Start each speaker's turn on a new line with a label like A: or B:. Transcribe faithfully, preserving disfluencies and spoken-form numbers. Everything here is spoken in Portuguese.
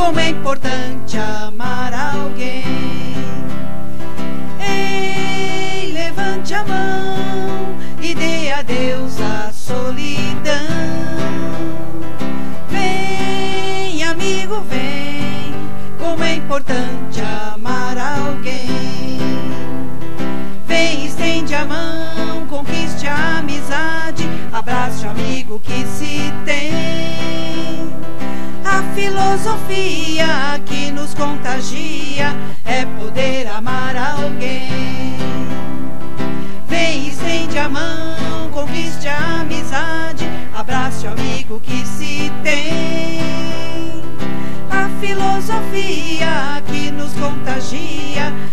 A: como é importante amar alguém. Ei, levante a mão e dê a Deus a solidão. Vem, amigo, vem, como é importante amar alguém. Vem, estende a mão, conquiste a amizade, abrace o amigo que se tem. A filosofia que nos contagia é poder amar alguém. Vem, estende a mão, conquiste a amizade, abrace o amigo que se tem. A filosofia que nos contagia